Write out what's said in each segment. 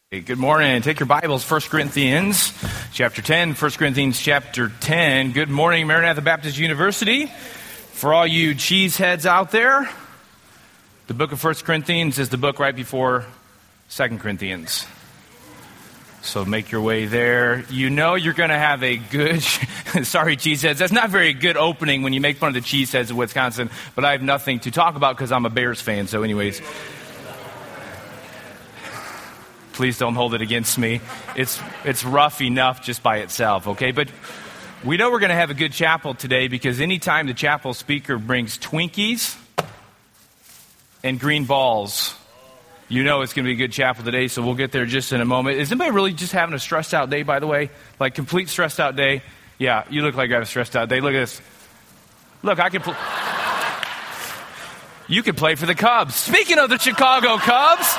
Hey, good morning. Take your Bibles, 1 Corinthians chapter 10. 1 Corinthians chapter 10. Good morning, Maranatha Baptist University. For all you cheeseheads out there, the book of 1 Corinthians is the book right before 2 Corinthians. So make your way there. You know you're going to have a good, sorry cheeseheads, that's not very good opening when you make fun of the cheeseheads of Wisconsin, but I have nothing to talk about because I'm a Bears fan. So anyways, please don't hold it against me. It's rough enough just by itself, okay? But we know we're going to have a good chapel today because anytime the chapel speaker brings Twinkies and green balls, you know it's going to be a good chapel today, so we'll get there just in a moment. Is anybody really just having a stressed out day, by the way? Like complete stressed out day? Yeah, you look like you have a stressed out day. Look at this. Look, I can you could play for the Cubs. Speaking of the Chicago Cubs,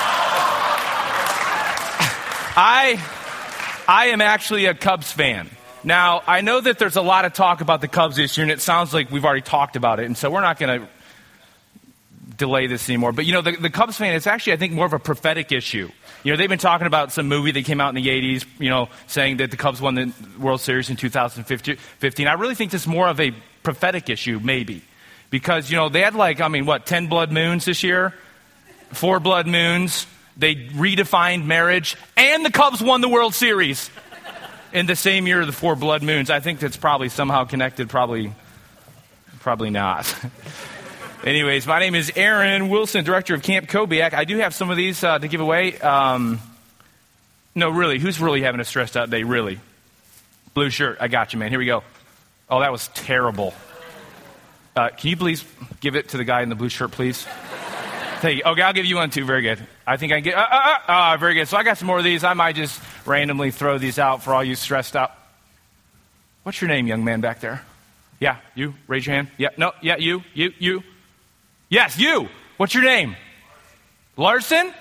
I am actually a Cubs fan. Now, I know that there's a lot of talk about the Cubs this year, and it sounds like we've already talked about it, and so we're not going to delay this anymore. But, you know, the Cubs fan, it's actually, I think, more of a prophetic issue. You know, they've been talking about some movie that came out in the 80s, you know, saying that the Cubs won the World Series in 2015. I really think this is more of a prophetic issue, maybe. Because, you know, they had 10 blood moons this year? 4 blood moons. They redefined marriage, and the Cubs won the World Series in the same year of the 4 blood moons. I think that's probably somehow connected. Probably not. Anyways, my name is Aaron Wilson, director of Camp Kobiak. I do have some of these to give away. No, really, who's really having a stressed out day, really? Blue shirt, I got you, man. Here we go. Oh, that was terrible. Can you please give it to the guy in the blue shirt, please? Thank you. Okay, I'll give you one too. Very good. I think I can get. Very good. So I got some more of these. I might just randomly throw these out for all you stressed out. What's your name, young man back there? Yeah, you. Raise your hand. Yeah, no, yeah, you. Yes, you. What's your name? Larson?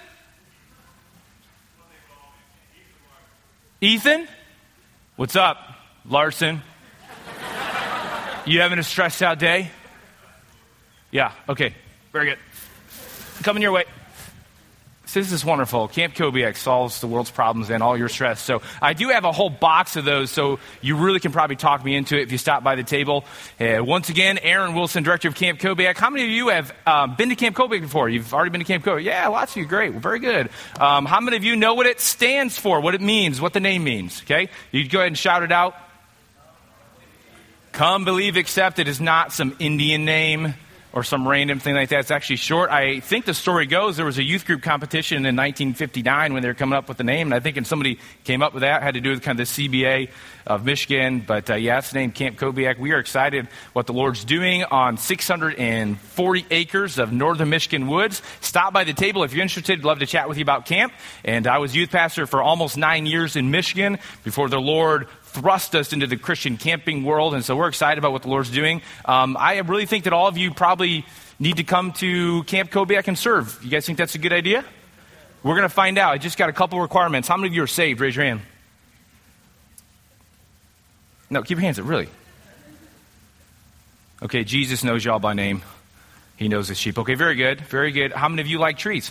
Ethan? What's up, Larson? You having a stressed out day? Yeah. Okay. Very good. Coming your way. So this is wonderful. Camp Kobiak solves the world's problems and all your stress. So I do have a whole box of those, so you really can probably talk me into it if you stop by the table. Once again, Aaron Wilson, director of Camp Kobiak. How many of you have been to Camp Kobiak before? You've already been to Camp Kobiak? Yeah, lots of you. Great. Well, very good. How many of you know what it stands for, what it means, what the name means? Okay? You go ahead and shout it out. Come, believe, accept. It is not some Indian name or some random thing like that. It's actually short. I think the story goes there was a youth group competition in 1959 when they were coming up with the name, and I think somebody came up with that. It had to do with kind of the CBA of Michigan. But yeah, it's named Camp Kobiak. We are excited what the Lord's doing on 640 acres of northern Michigan woods. Stop by the table if you're interested. I'd love to chat with you about camp. And I was youth pastor for almost 9 years in Michigan before the Lord thrust us into the Christian camping world, and so we're excited about what the Lord's doing. I really think that all of you probably need to come to Camp Kobiak and serve. You guys think that's a good idea? We're going to find out. I just got a couple requirements. How many of you are saved? Raise your hand. No, keep your hands up, really. Okay, Jesus knows y'all by name. He knows his sheep. Okay, very good, very good. How many of you like trees?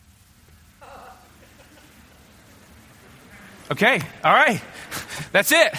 Okay, all right. That's it.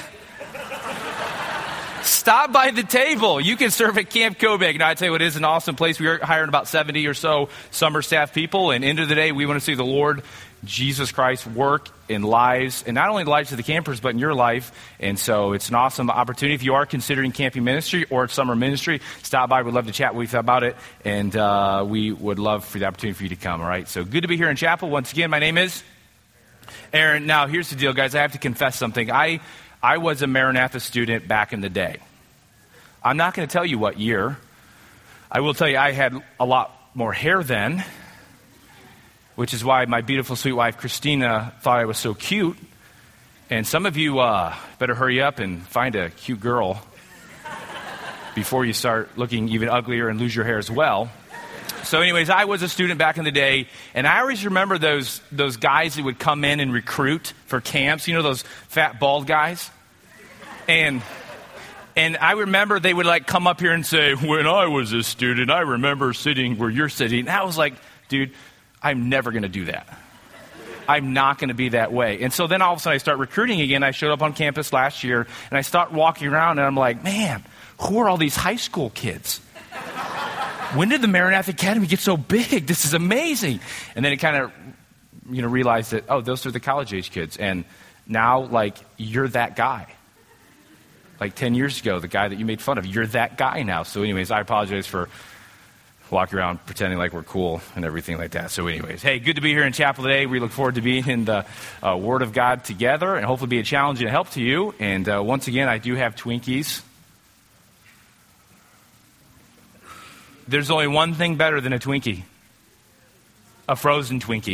Stop by the table. You can serve at Camp Kobiak. Now, I tell you what, it is an awesome place. We are hiring about 70 or so summer staff people. And end of the day, we want to see the Lord Jesus Christ work in lives, and not only the lives of the campers, but in your life. And so it's an awesome opportunity. If you are considering camping ministry or summer ministry, stop by. We'd love to chat with you about it. And we would love for the opportunity for you to come, all right? So good to be here in chapel. Once again, my name is Aaron. Now, here's the deal, guys. I have to confess something. I was a Maranatha student back in the day. I'm not going to tell you what year. I will tell you I had a lot more hair then, which is why my beautiful, sweet wife, Christina, thought I was so cute. And some of you better hurry up and find a cute girl before you start looking even uglier and lose your hair as well. So anyways, I was a student back in the day, and I always remember those guys that would come in and recruit for camps, you know, those fat, bald guys? And I remember they would come up here and say, when I was a student, I remember sitting where you're sitting. And I was like, dude, I'm never going to do that. I'm not going to be that way. And so then all of a sudden I start recruiting again. I showed up on campus last year, and I start walking around, and I'm like, man, who are all these high school kids? When did the Maranatha Academy get so big? This is amazing. And then it kind of, realized that, oh, those are the college-age kids. And now, like, you're that guy. Like 10 years ago, the guy that you made fun of, you're that guy now. So anyways, I apologize for walking around pretending like we're cool and everything like that. So anyways, hey, good to be here in chapel today. We look forward to being in the Word of God together and hopefully be a challenge and a help to you. And once again, I do have Twinkies. There's only one thing better than a Twinkie. A frozen Twinkie.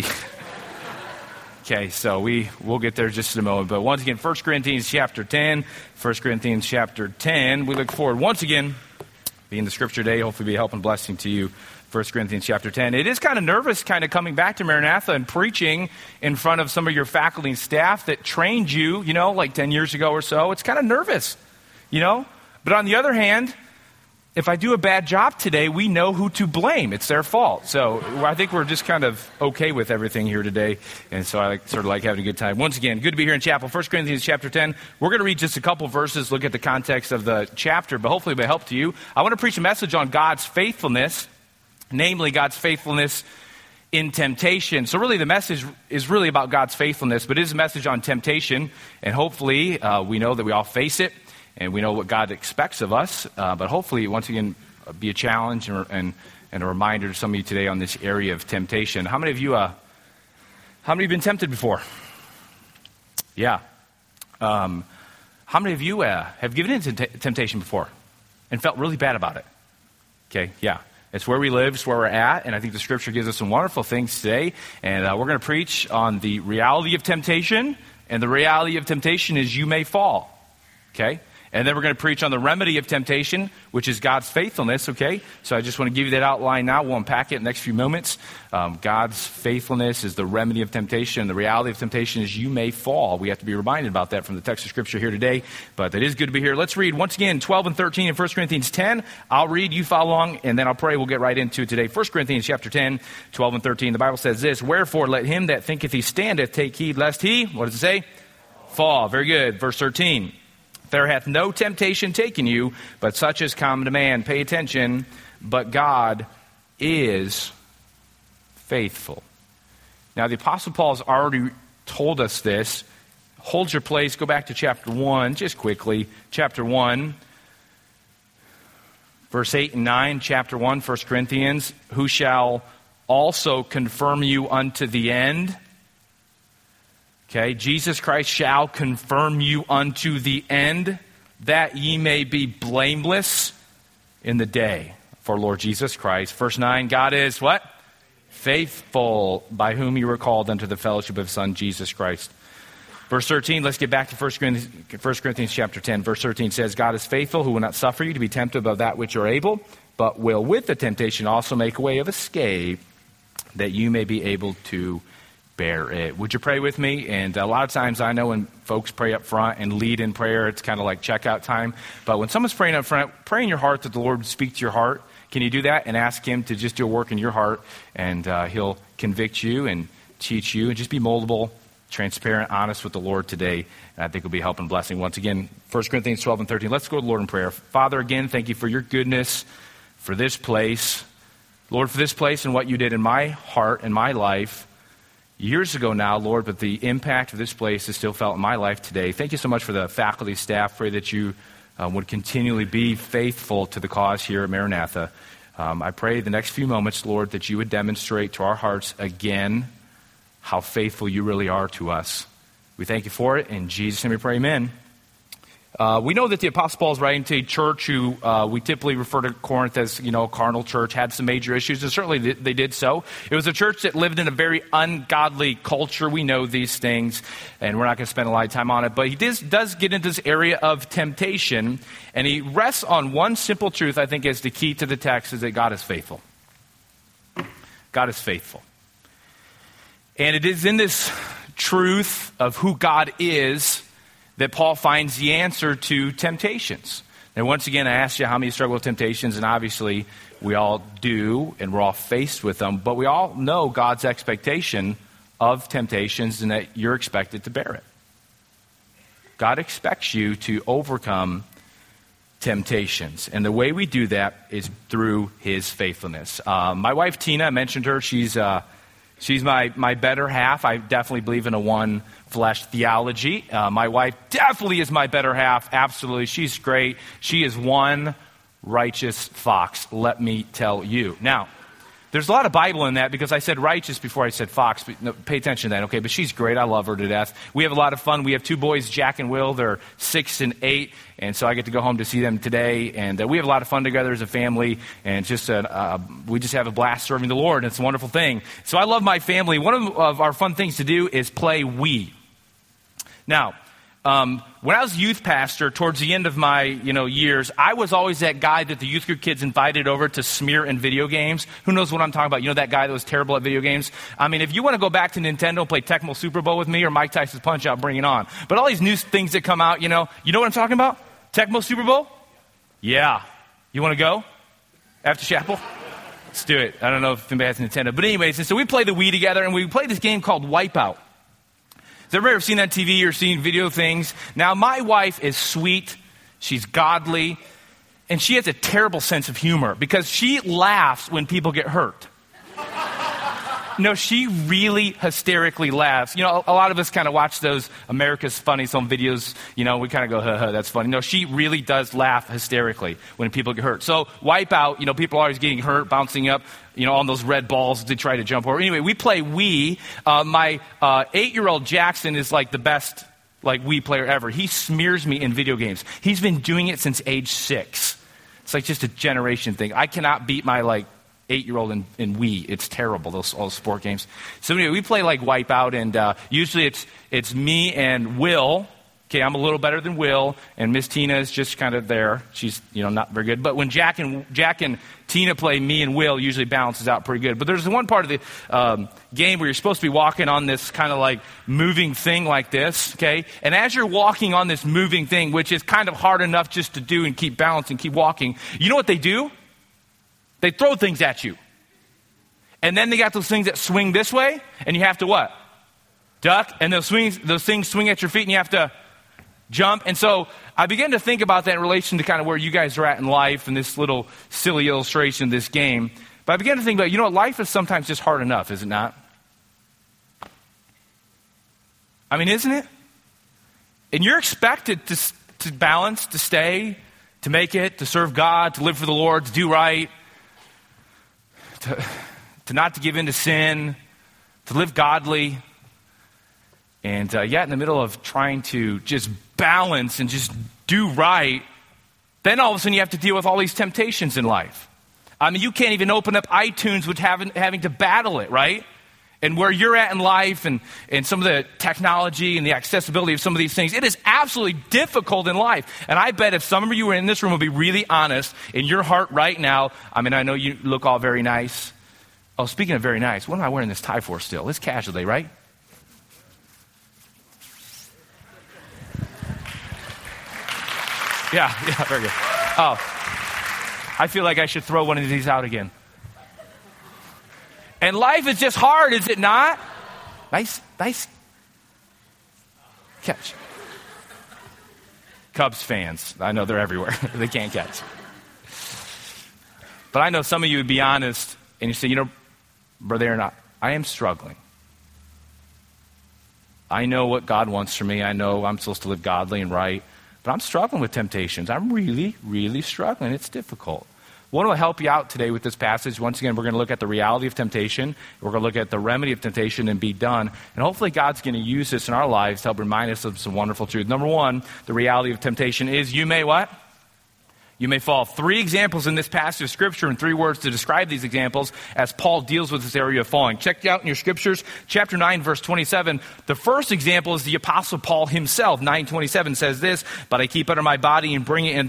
Okay, so we'll get there just in a moment. But once again, 1 Corinthians chapter 10. 1 Corinthians chapter 10. We look forward once again being the scripture day. Hopefully be a help and blessing to you. 1 Corinthians chapter 10. It is kind of nervous kind of coming back to Maranatha and preaching in front of some of your faculty and staff that trained you, like 10 years ago or so. It's kind of nervous, But on the other hand, if I do a bad job today, we know who to blame. It's their fault. So I think we're just kind of okay with everything here today. And so I sort of like having a good time. Once again, good to be here in chapel. 1 Corinthians chapter 10. We're going to read just a couple verses, look at the context of the chapter, but hopefully it'll be a help to you. I want to preach a message on God's faithfulness, namely God's faithfulness in temptation. So really the message is really about God's faithfulness, but it is a message on temptation. And hopefully we know that we all face it. And we know what God expects of us, but hopefully, once again, be a challenge and a reminder to some of you today on this area of temptation. How many of you have been tempted before? Yeah. How many of you have given in to temptation before and felt really bad about it? Okay, yeah. It's where we live, it's where we're at, and I think the Scripture gives us some wonderful things today. And we're going to preach on the reality of temptation, and the reality of temptation is you may fall. Okay? And then we're going to preach on the remedy of temptation, which is God's faithfulness, okay? So I just want to give you that outline now. We'll unpack it in the next few moments. God's faithfulness is the remedy of temptation. The reality of temptation is you may fall. We have to be reminded about that from the text of Scripture here today. But it is good to be here. Let's read, once again, 12 and 13 in 1 Corinthians 10. I'll read, you follow along, and then I'll pray. We'll get right into it today. 1 Corinthians chapter 10, 12 and 13. The Bible says this, "Wherefore let him that thinketh he standeth take heed lest he," what does it say? "Fall." Very good. Verse 13. "There hath no temptation taken you, but such as common to man." Pay attention. "But God is faithful." Now, the Apostle Paul has already told us this. Hold your place. Go back to chapter 1, just quickly. Chapter 1, verse 8 and 9. Chapter 1, 1 Corinthians. "Who shall also confirm you unto the end." Okay, Jesus Christ shall confirm you unto the end, that ye may be blameless in the day for Lord Jesus Christ. Verse 9, "God is" what? "Faithful, by whom you were called unto the fellowship of His Son, Jesus Christ." Verse 13, let's get back to 1 Corinthians chapter 10. Verse 13 says, "God is faithful, who will not suffer you to be tempted above that which you are able, but will with the temptation also make a way of escape, that you may be able to bear it." Would you pray with me? And a lot of times I know when folks pray up front and lead in prayer, it's kind of like checkout time. But when someone's praying up front, pray in your heart that the Lord would speak to your heart. Can you do that and ask Him to just do a work in your heart, and He'll convict you and teach you, and just be moldable, transparent, honest with the Lord today. And I think it'll be help and blessing. Once again, 1 Corinthians 12 and 13. Let's go to the Lord in prayer. Father, again, thank you for your goodness, for this place. Lord, for this place and what you did in my heart and my life years ago now, Lord, but the impact of this place is still felt in my life today. Thank you so much for the faculty, staff. Pray that you would continually be faithful to the cause here at Maranatha. I pray the next few moments, Lord, that you would demonstrate to our hearts again how faithful you really are to us. We thank you for it. In Jesus' name we pray, amen. We know that the Apostle Paul is writing to a church who we typically refer to Corinth as, a carnal church, had some major issues, and certainly they did so. It was a church that lived in a very ungodly culture. We know these things, and we're not going to spend a lot of time on it. But he does get into this area of temptation, and he rests on one simple truth, I think, is the key to the text, is that God is faithful. God is faithful. And it is in this truth of who God is that Paul finds the answer to temptations. Now, once again, I asked you how many struggle with temptations, and obviously we all do, and we're all faced with them, but we all know God's expectation of temptations and that you're expected to bear it. God expects you to overcome temptations. And the way we do that is through his faithfulness. My wife, Tina, I mentioned her. She's my better half. I definitely believe in a one flesh theology. My wife definitely is my better half. Absolutely. She's great. She is one righteous fox, let me tell you. Now, there's a lot of Bible in that because I said righteous before I said fox. But no, pay attention to that, okay? But she's great. I love her to death. We have a lot of fun. We have two boys, Jack and Will. They're 6 and 8, and so I get to go home to see them today. And we have a lot of fun together as a family, and we just have a blast serving the Lord, and it's a wonderful thing. So I love my family. One of our fun things to do is play Wii. Now, when I was youth pastor, towards the end of my years, I was always that guy that the youth group kids invited over to smear in video games. Who knows what I'm talking about? You know that guy that was terrible at video games? I mean, if you want to go back to Nintendo and play Tecmo Super Bowl with me or Mike Tyson's Punch-Out, bring it on. But all these new things that come out, you know what I'm talking about? Tecmo Super Bowl? Yeah. You want to go after chapel? Let's do it. I don't know if anybody has Nintendo. But anyways, and so we play the Wii together, and we play this game called Wipeout. Has everybody ever seen that TV or seen video things? Now, my wife is sweet, she's godly, and she has a terrible sense of humor because she laughs when people get hurt. No, she really hysterically laughs. A lot of us kind of watch those America's Funniest Home Videos. We kind of go, ha, that's funny. No, she really does laugh hysterically when people get hurt. So Wipeout, people are always getting hurt, bouncing up, on those red balls to try to jump over. Anyway, we play Wii. My 8-year-old Jackson is like the best Wii player ever. He smears me in video games. He's been doing it since age 6. It's like just a generation thing. I cannot beat my 8-year-old in Wii. It's terrible, all those sport games. So anyway, we play Wipeout, and usually it's me and Will. Okay, I'm a little better than Will, and Miss Tina is just kind of there. She's, not very good. But when Jack and Tina play, me and Will usually balances out pretty good. But there's one part of the game where you're supposed to be walking on this kind of moving thing like this, okay? And as you're walking on this moving thing, which is kind of hard enough just to do and keep balancing, keep walking, you know what they do? They throw things at you. And then they got those things that swing this way, and you have to what? Duck, and those things swing at your feet, and you have to jump. And so I began to think about that in relation to kind of where you guys are at in life and this little silly illustration of this game. But I began to think about, life is sometimes just hard enough, is it not? I mean, isn't it? And you're expected to balance, to stay, to make it, to serve God, to live for the Lord, to do right, to not to give in to sin, to live godly. And yet in the middle of trying to just balance and just do right, then all of a sudden you have to deal with all these temptations in life. I mean, you can't even open up iTunes without having to battle it, right? And where you're at in life and some of the technology and the accessibility of some of these things, it is absolutely difficult in life. And I bet if some of you in this room will be really honest in your heart right now, I mean, I know you look all very nice. Oh, speaking of very nice, what am I wearing this tie for still? It's casual day, right? Yeah, very good. Oh, I feel like I should throw one of these out again. And life is just hard, is it not? Nice catch. Cubs fans, I know they're everywhere. They can't catch. But I know some of you would be honest, and you say, Brother Aaron, I am struggling. I know what God wants from me. I know I'm supposed to live godly and right. But I'm struggling with temptations. I'm really, really struggling. It's difficult. I want to help you out today with this passage. Once again, we're going to look at the reality of temptation. We're going to look at the remedy of temptation and be done. And hopefully God's going to use this in our lives to help remind us of some wonderful truth. Number one, the reality of temptation is you may what? You may fall. 3 examples in this passage of Scripture and 3 words to describe these examples as Paul deals with this area of falling. Check it out in your Scriptures. Chapter 9, verse 27. The first example is the Apostle Paul himself. 9:27 says this, "But I keep under my body and bring it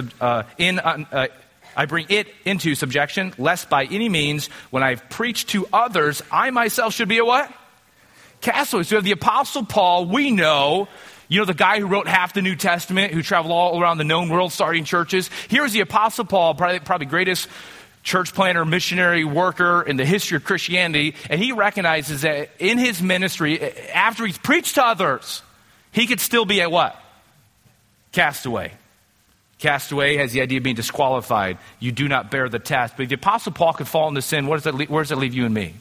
I bring it into subjection, lest by any means, when I've preached to others, I myself should be a what? Castaway." So we have the Apostle Paul, we know, the guy who wrote half the New Testament, who traveled all around the known world starting churches. Here's the Apostle Paul, probably greatest church planter, missionary worker in the history of Christianity, and he recognizes that in his ministry, after he's preached to others, he could still be a what? Castaway. Castaway has the idea of being disqualified. You do not bear the test. But if the Apostle Paul could fall into sin, where does that leave you and me?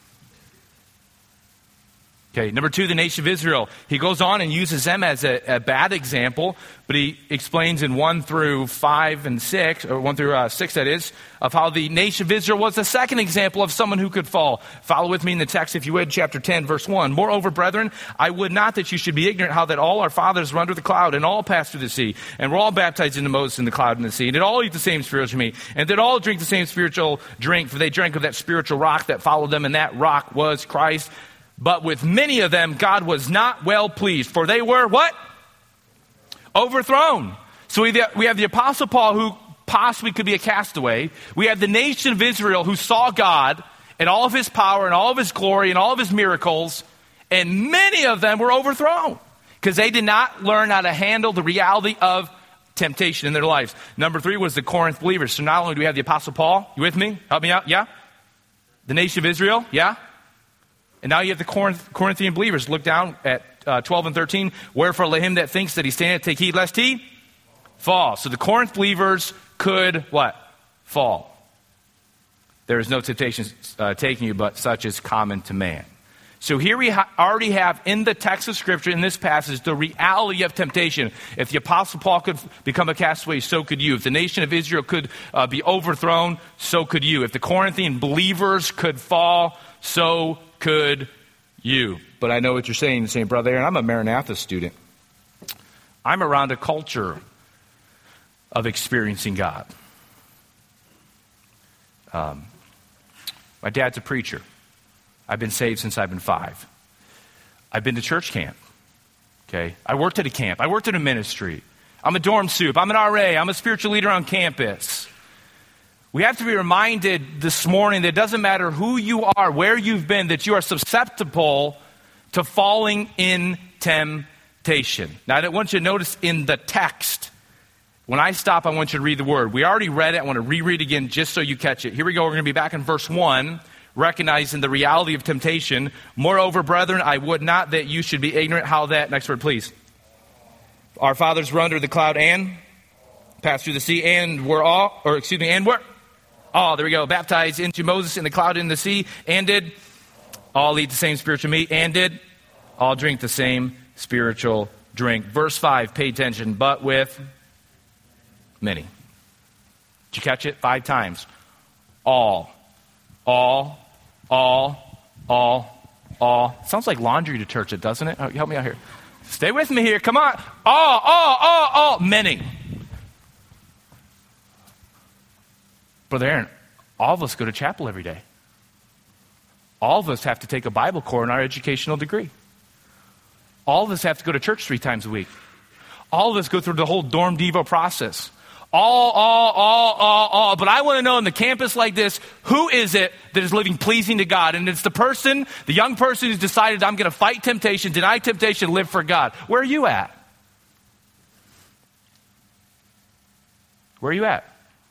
Okay, number 2, the nation of Israel. He goes on and uses them as a bad example, but he explains in 1 through 5 and 6, or 1 through 6 that is, of how the nation of Israel was the second example of someone who could fall. Follow with me in the text, if you would, chapter 10, verse 1. Moreover, brethren, I would not that you should be ignorant how that all our fathers were under the cloud, and all passed through the sea, and were all baptized into Moses in the cloud and the sea, and did all eat the same spiritual meat, and did all drink the same spiritual drink, for they drank of that spiritual rock that followed them, and that rock was Christ. But with many of them, God was not well pleased, for they were what? Overthrown. So we have the Apostle Paul, who possibly could be a castaway. We have the nation of Israel, who saw God and all of his power and all of his glory and all of his miracles, and many of them were overthrown because they did not learn how to handle the reality of temptation in their lives. Number 3 was the Corinth believers. So not only do we have the Apostle Paul, you with me? Help me out, yeah? The nation of Israel, yeah? And now you have the Corinthian believers. Look down at 12 and 13. Wherefore let him that thinks that he standeth take heed lest he fall. So the Corinth believers could what? Fall. There is no temptation taking you, but such is common to man. So here we already have in the text of Scripture, in this passage, the reality of temptation. If the Apostle Paul could become a castaway, so could you. If the nation of Israel could be overthrown, so could you. If the Corinthian believers could fall, so could you. But I know what you're saying, Brother Aaron, I'm a Maranatha student. I'm around a culture of experiencing God. My dad's a preacher. I've been saved since I've been 5. I've been to church camp. Okay, I worked at a camp. I worked at a ministry. I'm a dorm soup. I'm an RA. I'm a spiritual leader on campus. We have to be reminded this morning that it doesn't matter who you are, where you've been, that you are susceptible to falling in temptation. Now, I want you to notice in the text, when I stop, I want you to read the word. We already read it. I want to reread again just so you catch it. Here we go. We're going to be back in verse 1, recognizing the reality of temptation. Moreover, brethren, I would not that you should be ignorant how that, next word, please. Our fathers were under the cloud and passed through the sea and were there we go. Baptized into Moses in the cloud and in the sea, and did all eat the same spiritual meat, and did all drink the same spiritual drink. Verse 5, pay attention. But with many. Did you catch it? 5 times. All. Sounds like laundry detergent, doesn't it? Oh, help me out here. Stay with me here. Come on. All. Many. Brother Aaron, all of us go to chapel every day. All of us have to take a Bible course in our educational degree. All of us have to go to church 3 times a week. All of us go through the whole dorm devo process. All. But I want to know in the campus like this, who is it that is living pleasing to God? And it's the young person who's decided, I'm going to fight temptation, deny temptation, live for God. Where are you at? Where are you at?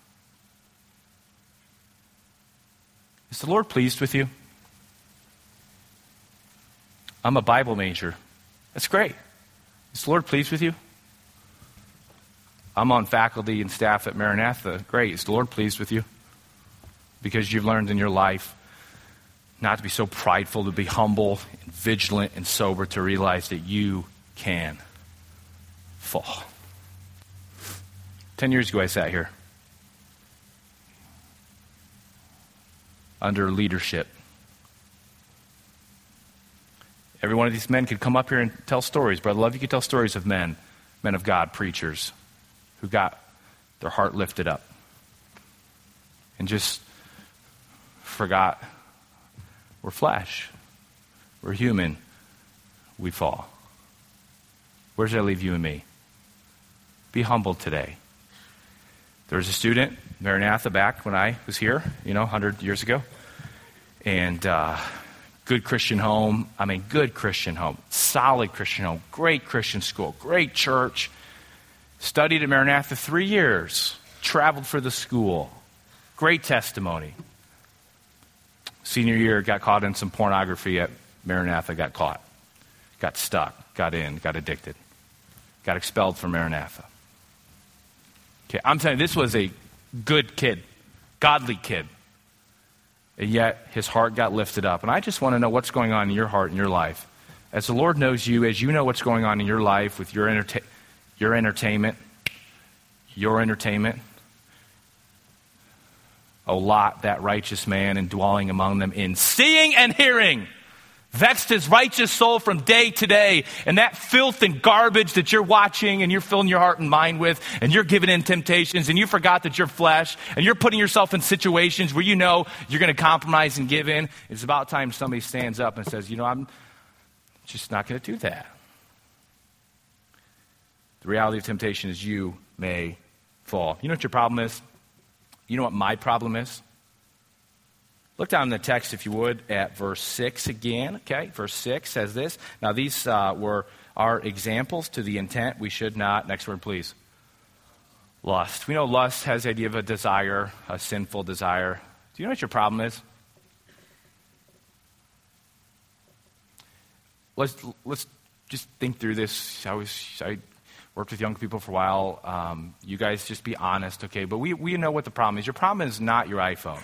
Is the Lord pleased with you? I'm a Bible major. That's great. Is the Lord pleased with you? I'm on faculty and staff at Maranatha. Great. Is the Lord pleased with you? Because you've learned in your life not to be so prideful, to be humble and vigilant and sober, to realize that you can fall. 10 years ago I sat here under leadership. Every one of these men could come up here and tell stories. Brother Love, you could tell stories of men of God, preachers, who got their heart lifted up and just forgot we're flesh, we're human, we fall. Where does that leave you and me? Be humble today. There was a student, Maranatha, back when I was here, 100 years ago. And good Christian home. Good Christian home. Solid Christian home. Great Christian school. Great church. Studied at Maranatha 3 years. Traveled for the school. Great testimony. Senior year, got caught in some pornography at Maranatha, got caught. Got stuck, got in, got addicted. Got expelled from Maranatha. Okay, I'm telling you, this was a good kid, godly kid. And yet, his heart got lifted up. And I just want to know what's going on in your heart and your life. As the Lord knows you, as you know what's going on in your life with your entertainment. O Lot, that righteous man, and dwelling among them in seeing and hearing, vexed his righteous soul from day to day. And that filth and garbage that you're watching and you're filling your heart and mind with, and you're giving in temptations, and you forgot that you're flesh, and you're putting yourself in situations where you know you're going to compromise and give in. It's about time somebody stands up and says, I'm just not going to do that. The reality of temptation is you may fall. You know what your problem is? You know what my problem is? Look down in the text, if you would, at verse 6 again. Okay, verse 6 says this. Now, these were our examples to the intent we should not. Next word, please. Lust. We know lust has the idea of a desire, a sinful desire. Do you know what your problem is? Let's just think through this. I worked with young people for a while. You guys just be honest, okay? But we know what the problem is. Your problem is not your iPhone.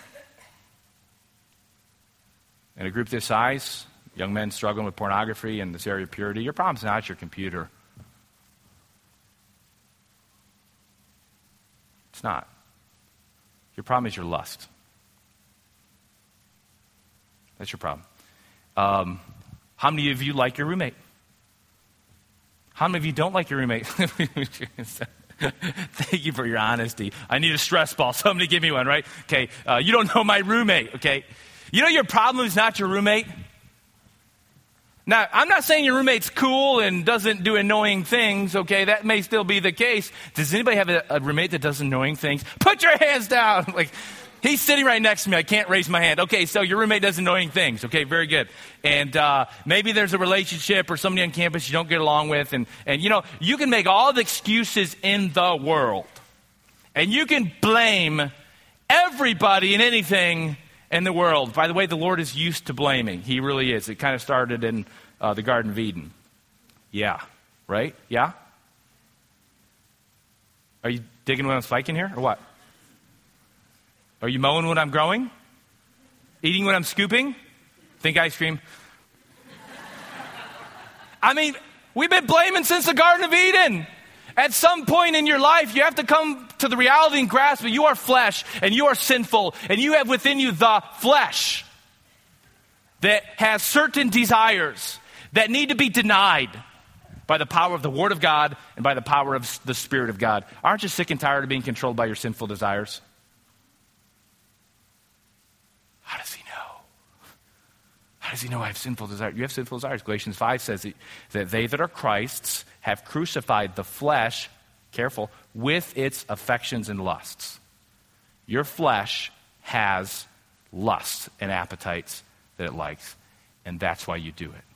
In a group this size, young men struggling with pornography and this area of purity, your problem's not your computer. It's not. Your problem is your lust. That's your problem. How many of you like your roommate? How many of you don't like your roommate? Thank you for your honesty. I need a stress ball. Somebody give me one, right? Okay, you don't know my roommate, okay? You know your problem is not your roommate? Now, I'm not saying your roommate's cool and doesn't do annoying things, okay? That may still be the case. Does anybody have a roommate that does annoying things? Put your hands down. Like, he's sitting right next to me. I can't raise my hand. Okay, so your roommate does annoying things. Okay, very good. And maybe there's a relationship or somebody on campus you don't get along with. And you can make all the excuses in the world. And you can blame everybody and anything in the world. By the way, the Lord is used to blaming. He really is. It kind of started in the Garden of Eden. Yeah, right? Yeah? Are you digging what I'm spiking here or what? Are you mowing what I'm growing? Eating what I'm scooping? Think ice cream? I mean, we've been blaming since the Garden of Eden. At some point in your life, you have to come to the reality and grasp that you are flesh and you are sinful and you have within you the flesh that has certain desires that need to be denied by the power of the Word of God and by the power of the Spirit of God. Aren't you sick and tired of being controlled by your sinful desires? How does he know? How does he know I have sinful desires? You have sinful desires. Galatians 5 says that they that are Christ's have crucified the flesh, careful, with its affections and lusts. Your flesh has lusts and appetites that it likes, and that's why you do it.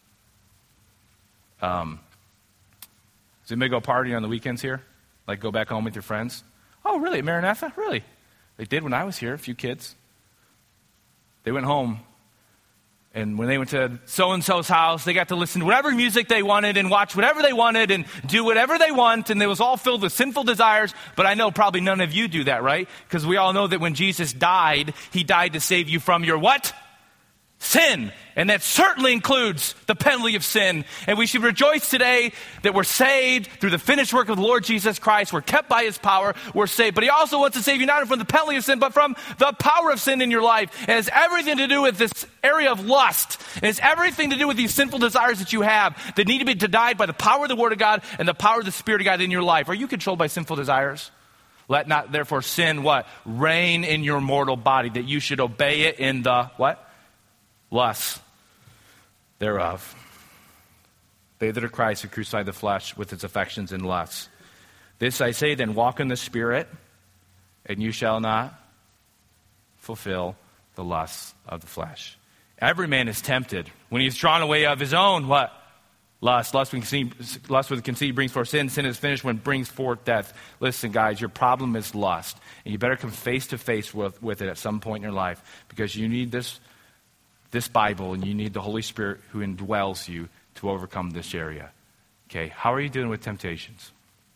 Does anybody go party on the weekends here? Like go back home with your friends? Oh, really? At Maranatha? Really? They did when I was here, a few kids. They went home, and when they went to so-and-so's house, they got to listen to whatever music they wanted and watch whatever they wanted and do whatever they want, and it was all filled with sinful desires. But I know probably none of you do that, right? Because we all know that when Jesus died, he died to save you from your what? Sin. And that certainly includes the penalty of sin. And we should rejoice today that we're saved through the finished work of the Lord Jesus Christ. We're kept by his power. We're saved. But he also wants to save you not only from the penalty of sin, but from the power of sin in your life. And it's everything to do with this area of lust. And it's everything to do with these sinful desires that you have that need to be denied by the power of the Word of God and the power of the Spirit of God in your life. Are you controlled by sinful desires? Let not therefore sin, what? Reign in your mortal body, that you should obey it in the, what? Lusts thereof. They that are Christ have crucified the flesh with its affections and lusts. This I say then, walk in the Spirit, and you shall not fulfill the lusts of the flesh. Every man is tempted when he is drawn away of his own, what? Lust with conceit brings forth sin. Sin is finished when it brings forth death. Listen, guys, your problem is lust. And you better come face to face with it at some point in your life, because you need this Bible, and you need the Holy Spirit who indwells you to overcome this area. Okay, how are you doing with temptations?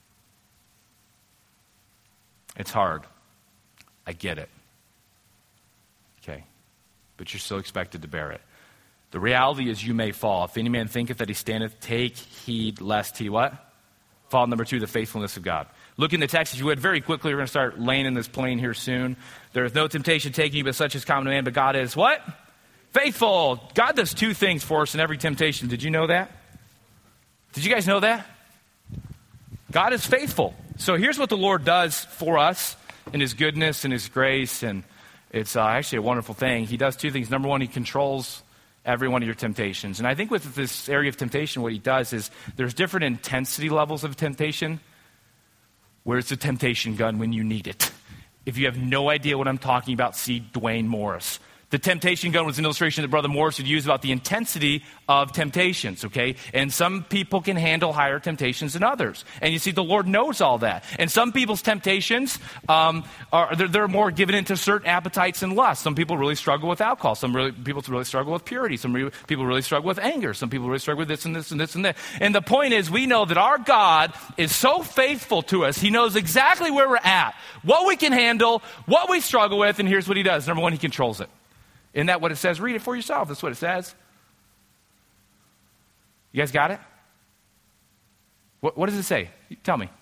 It's hard. I get it. Okay, but you're still expected to bear it. The reality is you may fall. If any man thinketh that he standeth, take heed lest he what? Fall. Number 2, the faithfulness of God. Look in the text, if you would, very quickly. We're going to start laying in this plane here soon. There is no temptation taking you, but such is common to man. But God is what? Faithful. God does 2 things for us in every temptation. Did you know that? Did you guys know that? God is faithful. So here's what the Lord does for us in his goodness and his grace. And it's actually a wonderful thing. He does 2 things. Number 1, he controls every one of your temptations. And I think with this area of temptation, what he does is there's different intensity levels of temptation. Where's the temptation gun when you need it? If you have no idea what I'm talking about, see Dwayne Morris. The temptation gun was an illustration that Brother Morris would use about the intensity of temptations, okay? And some people can handle higher temptations than others. And you see, the Lord knows all that. And some people's temptations, they're more given into certain appetites and lusts. Some people really struggle with alcohol. People really struggle with purity. Some people really struggle with anger. Some people really struggle with this and this and this and that. And the point is, we know that our God is so faithful to us. He knows exactly where we're at, what we can handle, what we struggle with, and here's what he does. Number 1, he controls it. Isn't that what it says? Read it for yourself. That's what it says. You guys got it? What does it say? Tell me.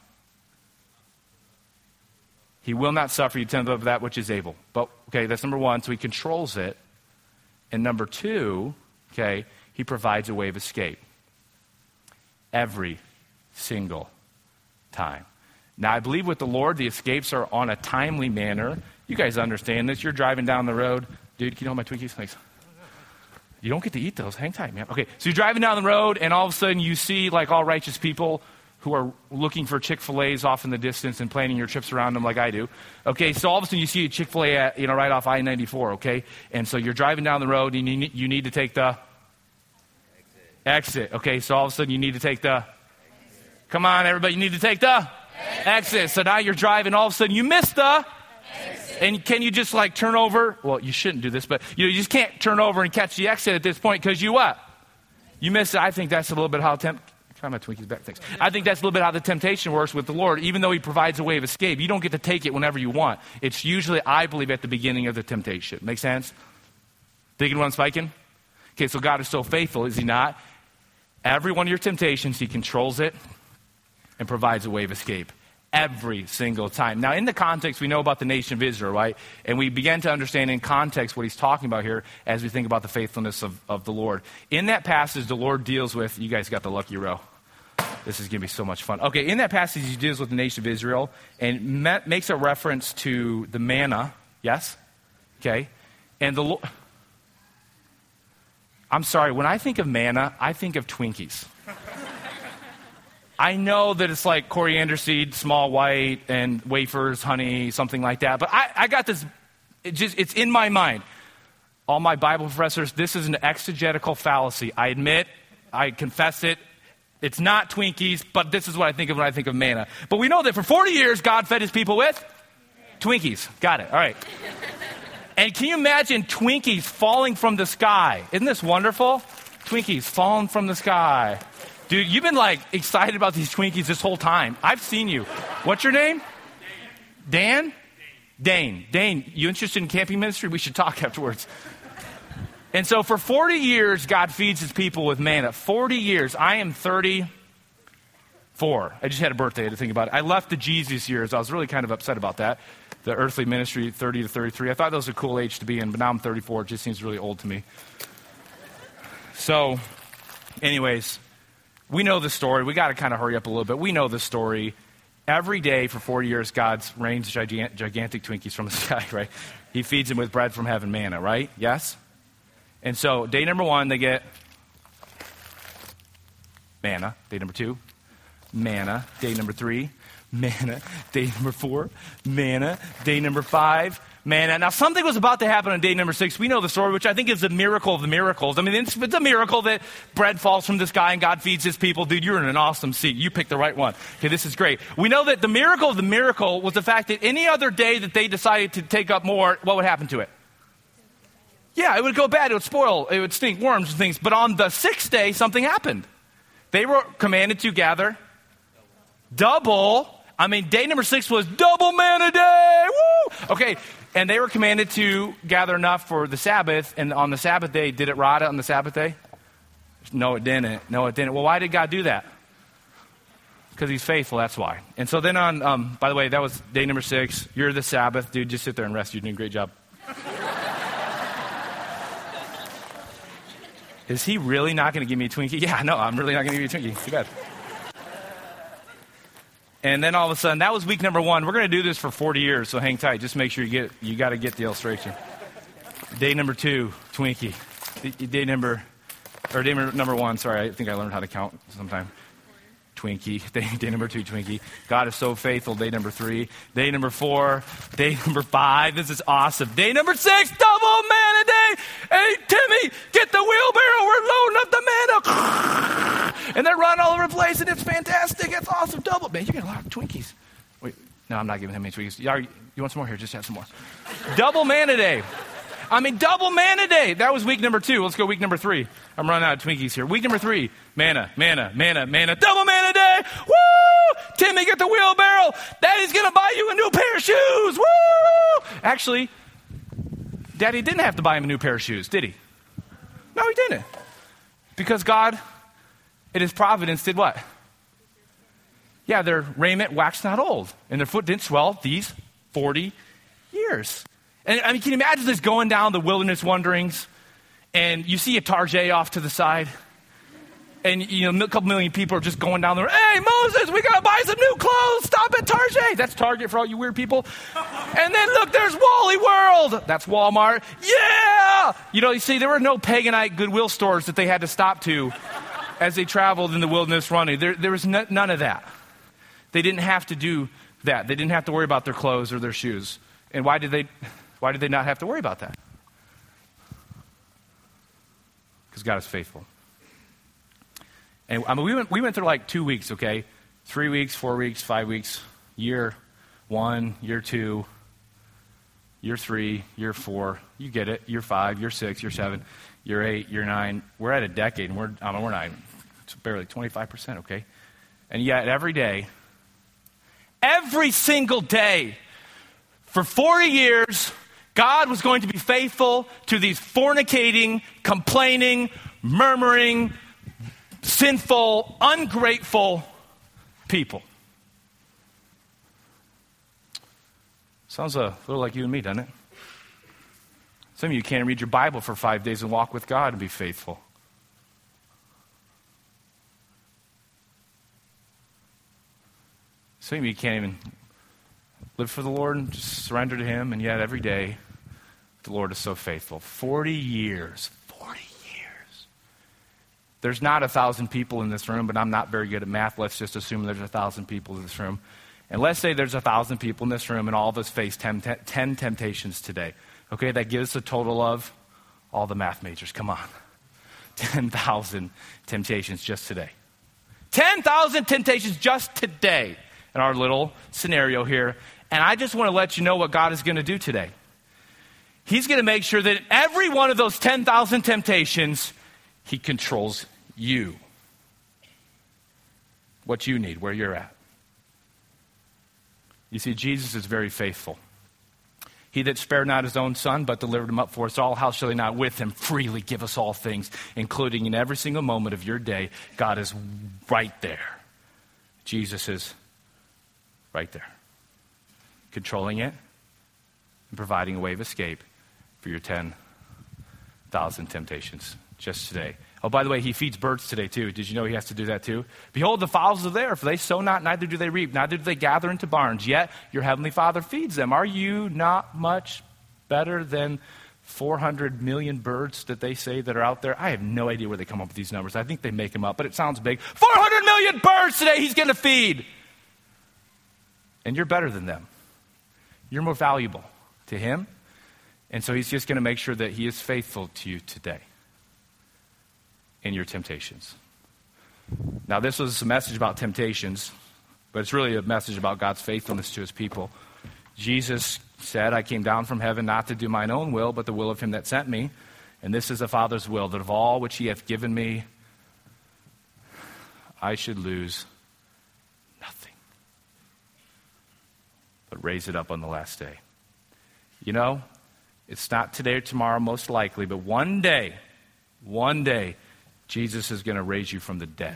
He will not suffer you to tempt above that which is able. But, okay, that's number 1. So he controls it. And number 2, okay, he provides a way of escape. Every single time. Now, I believe with the Lord, the escapes are on a timely manner. You guys understand this. You're driving down the road. Dude, can you hold my Twinkies? Thanks. You don't get to eat those. Hang tight, man. Okay, so you're driving down the road, and all of a sudden you see, like all righteous people who are looking for Chick-fil-A's off in the distance and planning your trips around them like I do. Okay, so all of a sudden you see a Chick-fil-A at, right off I-94, okay? And so you're driving down the road, and you need to take the exit. Okay, so all of a sudden you need to take the come on, everybody, you need to take the exit. So now you're driving, all of a sudden you miss the exit. And can you just turn over? Well, you shouldn't do this, but you just can't turn over and catch the exit at this point because you what? You miss it. I think that's a little bit how try my Twinkies back. Thanks. I think that's a little bit how the temptation works with the Lord. Even though he provides a way of escape, you don't get to take it whenever you want. It's usually, I believe, at the beginning of the temptation. Make sense? Digging what I'm spiking? Okay, so God is so faithful, is he not? Every one of your temptations, he controls it and provides a way of escape. Every single time. Now, in the context, we know about the nation of Israel, right? And we begin to understand in context what he's talking about here as we think about the faithfulness of the Lord. In that passage, the Lord deals with, you guys got the lucky row. This is going to be so much fun. Okay, in that passage, he deals with the nation of Israel and makes a reference to the manna. Yes? Okay. And the Lord, I'm sorry, when I think of manna, I think of Twinkies. I know that it's like coriander seed, small white, and wafers, honey, something like that. But I got this, it's in my mind. All my Bible professors, this is an exegetical fallacy. I admit, I confess it. It's not Twinkies, but this is what I think of when I think of manna. But we know that for 40 years, God fed his people with Twinkies. Got it. All right. And can you imagine Twinkies falling from the sky? Isn't this wonderful? Twinkies falling from the sky. Dude, you've been excited about these Twinkies this whole time. I've seen you. What's your name? Dan? Dane. Dane, you interested in camping ministry? We should talk afterwards. And so for 40 years, God feeds his people with manna. 40 years. I am 34. I just had a birthday to think about it. I left the Jesus years. I was really kind of upset about that. The earthly ministry, 30 to 33. I thought that was a cool age to be in, but now I'm 34. It just seems really old to me. So, anyways, we know the story. We got to kind of hurry up a little bit. We know the story. Every day for 40 years, God rains gigantic Twinkies from the sky, right? He feeds them with bread from heaven, manna, right? Yes? And so day number 1, they get manna. Day number 2, manna. Day number 3, manna. Day number 4, manna. Day number 5, manna. Now, something was about to happen on day number 6. We know the story, which I think is a miracle of the miracles. I mean, it's a miracle that bread falls from the sky and God feeds his people. Dude, you're in an awesome seat. You picked the right one. Okay, this is great. We know that the miracle of the miracle was the fact that any other day that they decided to take up more, what would happen to it? Yeah, it would go bad. It would spoil. It would stink, worms and things. But on the 6th day, something happened. They were commanded to gather double. I mean, day number 6 was double manna day. Woo! Okay, and they were commanded to gather enough for the Sabbath. And on the Sabbath day, did it rot on the Sabbath day? No, it didn't. Well, why did God do that? Because he's faithful, that's why. And so then on, by the way, that was day number 6. You're the Sabbath. Dude, just sit there and rest. You're doing a great job. Is he really not going to give me a Twinkie? Yeah, no, I'm really not going to give you a Twinkie. Too bad. And then all of a sudden, that was week number 1. We're going to do this for 40 years, so hang tight. Just make sure you got to get the illustration. Day number 2, Twinkie. Day number 1, sorry, I think I learned how to count sometime. Twinkie. Day number 2, Twinkie. God is so faithful. Day number 3. Day number 4. Day number 5. This is awesome. Day number 6, double manna day. Hey, Timmy, get the wheelbarrow. We're loading up the manna. And they're running all over the place, and it's fantastic. It's awesome. Double. Man, you get a lot of Twinkies. Wait, no, I'm not giving him any Twinkies. You want some more? Here, just have some more. Double manna day. Double manna day. That was week number 2. Let's go week number 3. I'm running out of Twinkies here. Week number 3, manna. Double manna day. Woo! Timmy, get the wheelbarrow. Daddy's going to buy you a new pair of shoes. Woo! Actually, Daddy didn't have to buy him a new pair of shoes, did he? No, he didn't. Because God, in his providence, did what? Yeah, their raiment waxed not old, and their foot didn't swell these 40 years. And can you imagine this going down the wilderness wanderings, and you see a Tarjay off to the side, and a couple million people are just going down there. Hey, Moses, we got to buy some new clothes. Stop at Tarjay. That's Target for all you weird people. And then look, there's Wally World. That's Walmart. Yeah! You see, there were no paganite Goodwill stores that they had to stop to as they traveled in the wilderness running. There was none of that. They didn't have to do that. They didn't have to worry about their clothes or their shoes. And why did they not have to worry about that? Because God is faithful. And we went through like 2 weeks, okay? 3 weeks, 4 weeks, 5 weeks, year 1, year 2, year 3, year 4. You get it. Year 5, year 6, year 7, year 8, year 9. We're at a decade, and we're not. It's barely 25%, okay? And yet every day, every single day, for 40 years, God was going to be faithful to these fornicating, complaining, murmuring, sinful, ungrateful people. Sounds a little like you and me, doesn't it? Some of you can't read your Bible for 5 days and walk with God and be faithful. Some of you can't even live for the Lord and just surrender to him, and yet every day the Lord is so faithful. 40 years. 40 years. There's not 1,000 people in this room, but I'm not very good at math. Let's just assume there's 1,000 people in this room. And let's say there's 1,000 people in this room, and all of us face 10 temptations today. Okay, that gives us a total of all the math majors. Come on. 10,000 temptations just today. 10,000 temptations just today in our little scenario here. And I just want to let you know what God is going to do today. He's going to make sure that every one of those 10,000 temptations, he controls you. What you need, where you're at. You see, Jesus is very faithful. He that spared not his own son, but delivered him up for us all, how shall he not with him freely give us all things, including in every single moment of your day? God is right there. Jesus is right there, controlling it and providing a way of escape for your 10,000 temptations just today. Oh, by the way, he feeds birds today too. Did you know he has to do that too? Behold, the fowls are there, for they sow not, neither do they reap, neither do they gather into barns, yet your heavenly Father feeds them. Are you not much better than 400 million birds that they say that are out there? I have no idea where they come up with these numbers. I think they make them up, but it sounds big. 400 million birds today he's going to feed. And you're better than them. You're more valuable to him. And so he's just going to make sure that he is faithful to you today in your temptations. Now, this was a message about temptations, but it's really a message about God's faithfulness to his people. Jesus said, I came down from heaven not to do mine own will, but the will of him that sent me. And this is the Father's will, that of all which he hath given me, I should lose nothing, but raise it up on the last day. You know, it's not today or tomorrow, most likely, but one day, Jesus is going to raise you from the dead.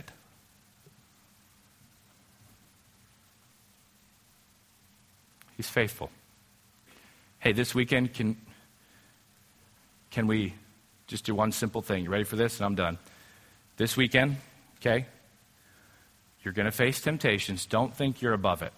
He's faithful. Hey, this weekend, can we just do one simple thing? You ready for this? And I'm done. This weekend, okay, you're going to face temptations. Don't think you're above it.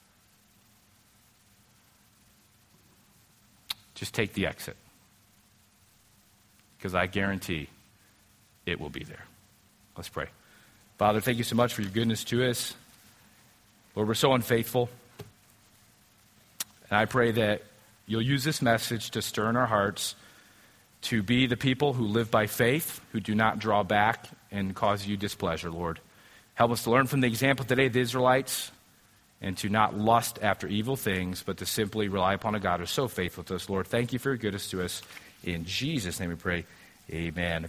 Just take the exit. Because I guarantee it will be there. Let's pray. Father, thank you so much for your goodness to us. Lord, we're so unfaithful. And I pray that you'll use this message to stir in our hearts to be the people who live by faith, who do not draw back and cause you displeasure, Lord. Help us to learn from the example today of the Israelites and to not lust after evil things, but to simply rely upon a God who is so faithful to us, Lord. Thank you for your goodness to us. In Jesus' name we pray, amen.